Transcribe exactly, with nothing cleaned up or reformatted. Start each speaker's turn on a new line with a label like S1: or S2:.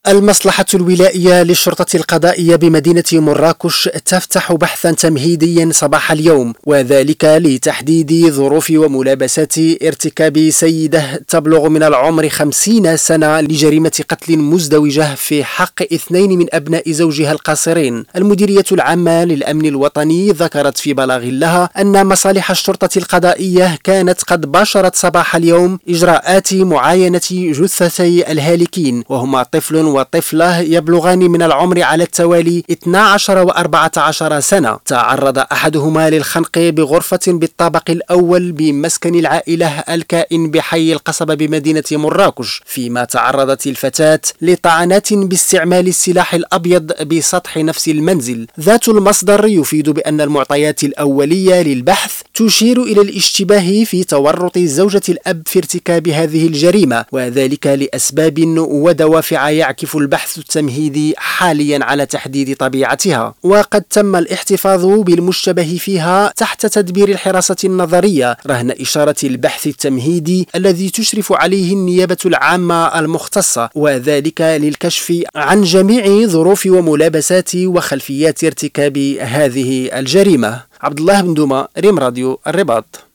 S1: المصلحة الولائية للشرطة القضائية بمدينة مراكش تفتح بحثا تمهيديا صباح اليوم، وذلك لتحديد ظروف وملابسات ارتكاب سيدة تبلغ من العمر خمسين سنة لجريمة قتل مزدوجة في حق اثنين من أبناء زوجها القاصرين. المديرية العامة للأمن الوطني ذكرت في بلاغ لها أن مصالح الشرطة القضائية كانت قد باشرت صباح اليوم إجراءات معاينة جثتي الهالكين، وهما طفل وطفلة يبلغان من العمر على التوالي اثني عشر وأربعة عشر سنة. تعرض أحدهما للخنق بغرفة بالطابق الأول بمسكن العائلة الكائن بحي القصبة بمدينة مراكش، فيما تعرضت الفتاة لطعنات باستعمال السلاح الأبيض بسطح نفس المنزل. ذات المصدر يفيد بأن المعطيات الأولية للبحث تشير إلى الاشتباه في تورط زوجة الأب في ارتكاب هذه الجريمة، وذلك لأسباب ودوافع يعكف البحث التمهيدي حاليا على تحديد طبيعتها. وقد تم الاحتفاظ بالمشتبه فيها تحت تدبير الحراسة النظرية رهن إشارة البحث التمهيدي الذي تشرف عليه النيابة العامة المختصة، وذلك للكشف عن جميع ظروف وملابسات وخلفيات ارتكاب هذه الجريمة. عبد الله بن دوما، ريم راديو الرباط.